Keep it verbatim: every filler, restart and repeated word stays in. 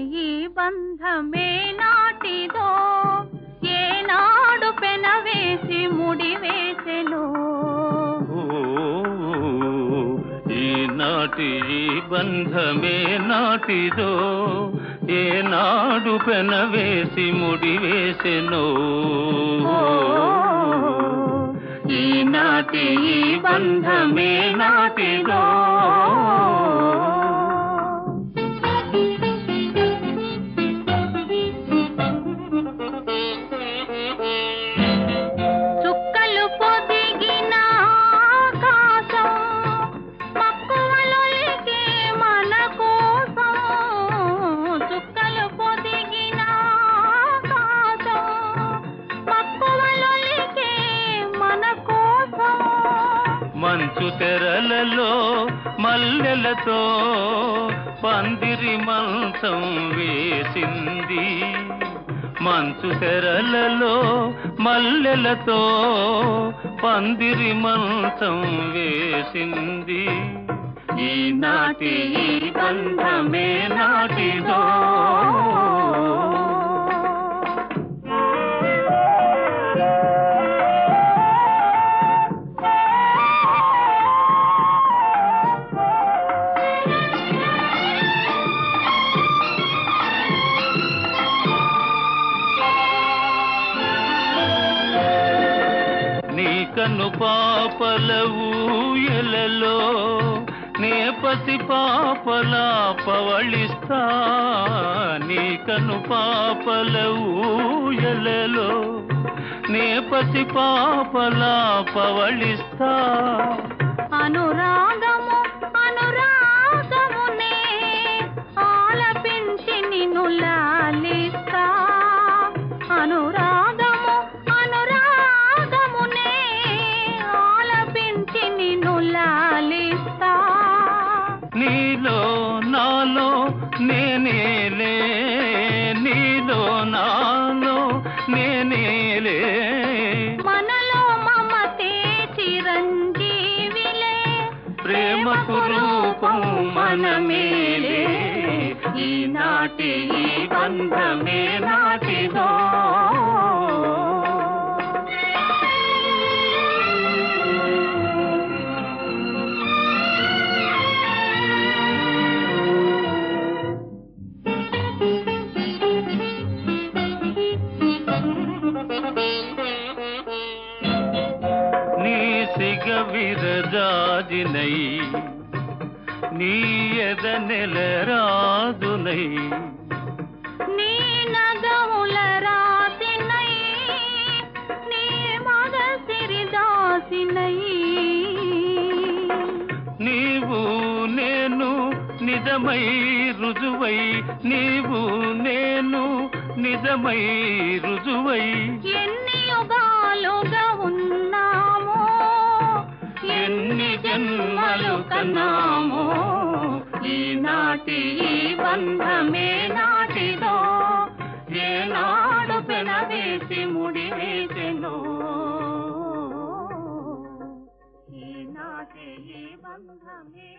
ఈ బంధమే నాటిదో ఏనాడు పెనవేసి ముడివేసెనో ఈనాటి ఈ బంధమే నాటిదో ఏనాడు పెనవేసి ముడివేసెనో ఈనాటి ఈ బంధమే నాటిదో మంచు తెరలలో మల్లెలతో పందిరి మంచం వేసింది మంచు తెరలలో మల్లెలతో పందిరి మంచం వేసింది ఈనాటి ఈ బంధమే నాటిదో కను పాపల ఊయలలో నే పసి పాపలా పవళిస్తా నీ కను పాపల ఊయలలో నే పసి పాపలా పవళిస్తా అనురాగము అనురాగమునే ఆలపించి నిన్ను లాలిస్తా అనురాగము నీలో నాలో నేనేలే నీలో నాలో నేనేలే మనలో మమతే చిరంజీవిలే ప్రేమకు రూపం మనమేలే ఈనాటి ఈ బంధమే నాటిదో సిగ విరజాజినై నీ ఎద నెల రాజునై నీ నగముల రాసినై నీ మగ సిరిదాసినై నీవు నేను నిజమై రుజువై నీవు నేను నిజమై రుజువై ఎన్ని యుగాలుగా ఉన్నామో ఎన్ని జన్మలు కన్నామో ఈనాటి ఈ బంధమే నాటిదో ఏనాడు పెనవేసి ముడివేసెనో ఈనాటి ఈ బంధమే